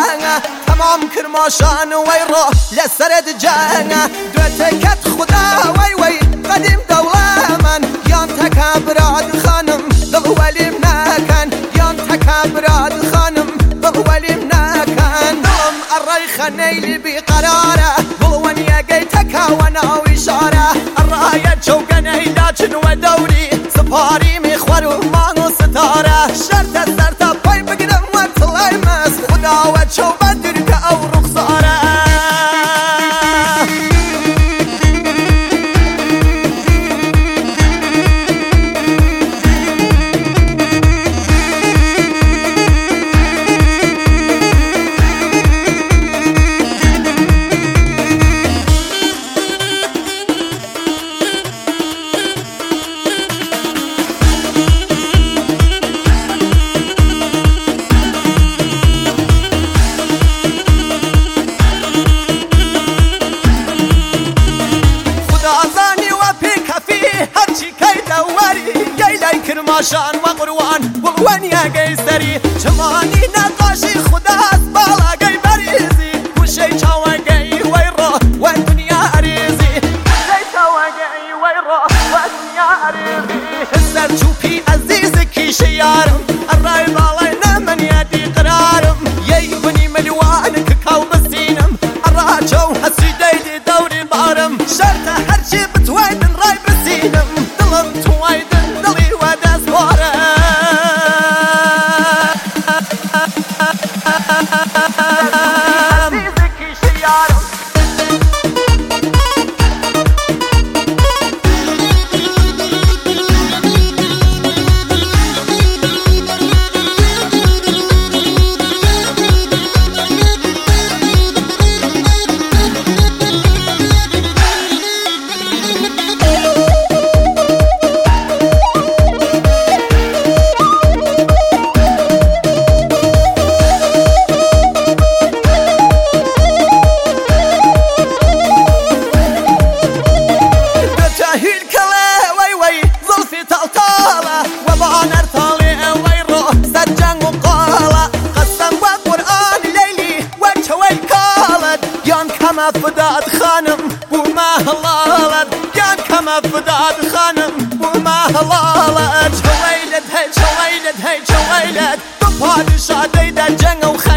تمام کرماشان ویرو لسرد جانا دوتكت خدا وی وی قدیم دوله من یان تکبراد خانم دلولیم نکن یان تکبراد خانم دلولیم نکن دلم الرای خنیلی بی قراره بلوان یگی تکاونا و اشاره الرای چوگنی داچن و دوری سپاری میخور و مان و ستاره شرط سرتا پای بگیرم و طلای مست خدا و چوبه درگه او رخصاره کرماشان و قروان بلوان یا گیسری چمانی نقاشی خدا بالا گی بریزی وشی چاوا گی ویرو و دنیا عریزی وشی چاوا گی ویرو و دنیا عریزی سر چوپی عزیز کی شیارم الرای بالای نمن یادی قرارم یی بنی ملوان ککاو بسینم الراجو حسیدی دوری بارم شرط هرچی بتویدن رای بسینم دلم تویدن دلی و كما فداد خانم وما هلالت كان كما فداد خانم وما هلالت شويلت هي شويلت هي شويلت ببادشاه ديدا جنو